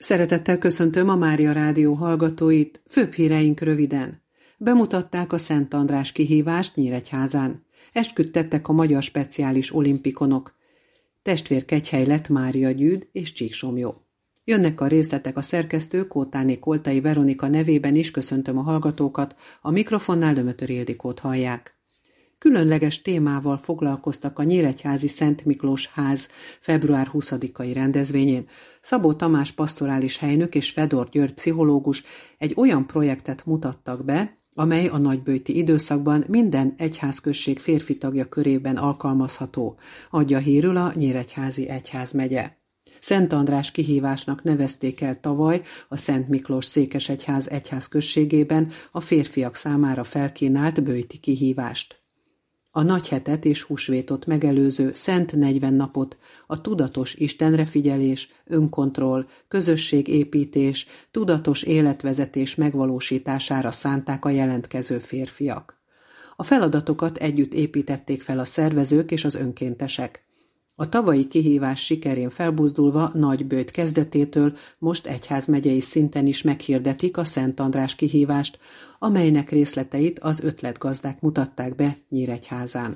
Szeretettel köszöntöm a Mária Rádió hallgatóit, főbb híreink röviden. Bemutatták a Szent András kihívást Nyíregyházán. Esküdtettek a magyar speciális olimpikonok. Testvérkegyhely lett Mária Gyűd és Csíksomlyó. Jönnek a részletek, a szerkesztő Kótáné Koltai Veronika nevében is köszöntöm a hallgatókat, a mikrofonnál Dömötör Ildikót hallják. Különleges témával foglalkoztak a Nyíregyházi Szent Miklós ház február 20-ai rendezvényén. Szabó Tamás pastorális helynök és Fedor György pszichológus egy olyan projektet mutattak be, amely a nagyböjti időszakban minden egyházközség férfi tagja körében alkalmazható, adja hírül a Nyíregyházi egyházmegye. Szent András kihívásnak nevezték el tavaly a Szent Miklós Székesegyház egyházközségében a férfiak számára felkínált böjti kihívást. A nagyhetet és húsvétot megelőző Szent 40 napot a tudatos istenrefigyelés, önkontroll, közösségépítés, tudatos életvezetés megvalósítására szánták a jelentkező férfiak. A feladatokat együtt építették fel a szervezők és az önkéntesek. A tavalyi kihívás sikerén felbuzdulva nagyböjt kezdetétől most egyházmegyei szinten is meghirdetik a Szent András kihívást, amelynek részleteit az ötletgazdák mutatták be Nyíregyházán.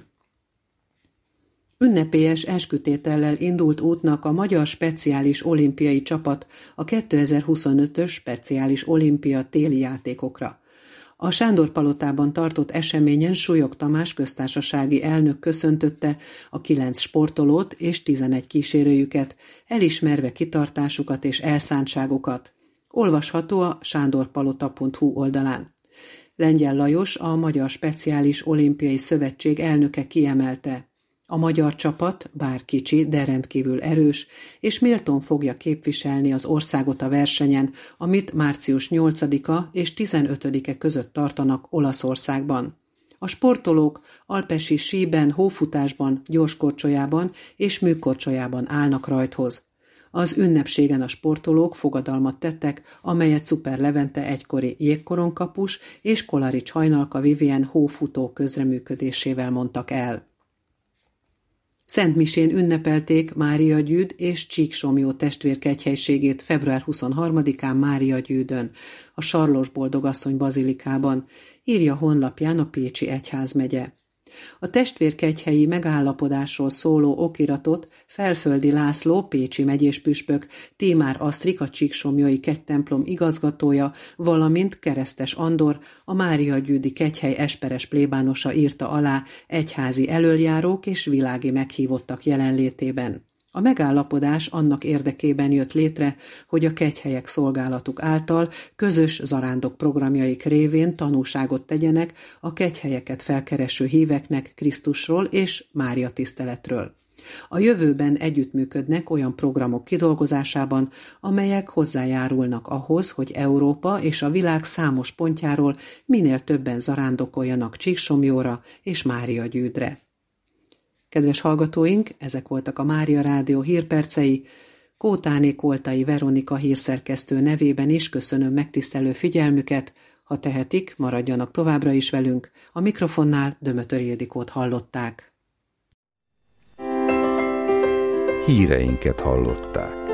Ünnepélyes eskütétellel indult útnak a magyar speciális olimpiai csapat a 2025-ös speciális olimpia téli játékokra. A Sándor-palotában tartott eseményen Súlyog Tamás köztársasági elnök köszöntötte a 9 sportolót és 11 kísérőjüket, elismerve kitartásukat és elszántságukat. Olvasható a sándorpalota.hu oldalán. Lengyel Lajos, a Magyar Speciális Olimpiai Szövetség elnöke kiemelte: a magyar csapat, bár kicsi, de rendkívül erős, és méltón fogja képviselni az országot a versenyen, amit március 8-a és 15-e között tartanak Olaszországban. A sportolók alpesi síben, hófutásban, gyorskorcsolyában és műkorcsolyában állnak rajthoz. Az ünnepségen a sportolók fogadalmat tettek, amelyet Szuper Levente egykori jégkoronkapus és Kolarics Hajnalka Vivien hófutó közreműködésével mondtak el. Szentmisén ünnepelték Mária Gyűd és Csíksomlyó testvérkegyhelységét február 23-án Mária Gyűdön, a Sarlós Boldogasszony bazilikában, írja honlapján a Pécsi egyházmegye. A testvérkegyhelyi megállapodásról szóló okiratot Felföldi László, pécsi megyéspüspök, Tímár Asztrik, a Csíksomlyói kegytemplom igazgatója, valamint Keresztes Andor, a Mária Gyűdi kegyhely esperes plébánosa írta alá egyházi elöljárók és világi meghívottak jelenlétében. A megállapodás annak érdekében jött létre, hogy a kegyhelyek szolgálatuk által közös zarándok programjaik révén tanúságot tegyenek a kegyhelyeket felkereső híveknek Krisztusról és Mária tiszteletről. A jövőben együttműködnek olyan programok kidolgozásában, amelyek hozzájárulnak ahhoz, hogy Európa és a világ számos pontjáról minél többen zarándokoljanak Csíksomlyóra és Mária Gyűdre. Kedves hallgatóink, ezek voltak a Mária Rádió hírpercei. Kótáné Koltai Veronika hírszerkesztő nevében is köszönöm megtisztelő figyelmüket. Ha tehetik, maradjanak továbbra is velünk. A mikrofonnál Dömötör Ildikót hallották. Híreinket hallották.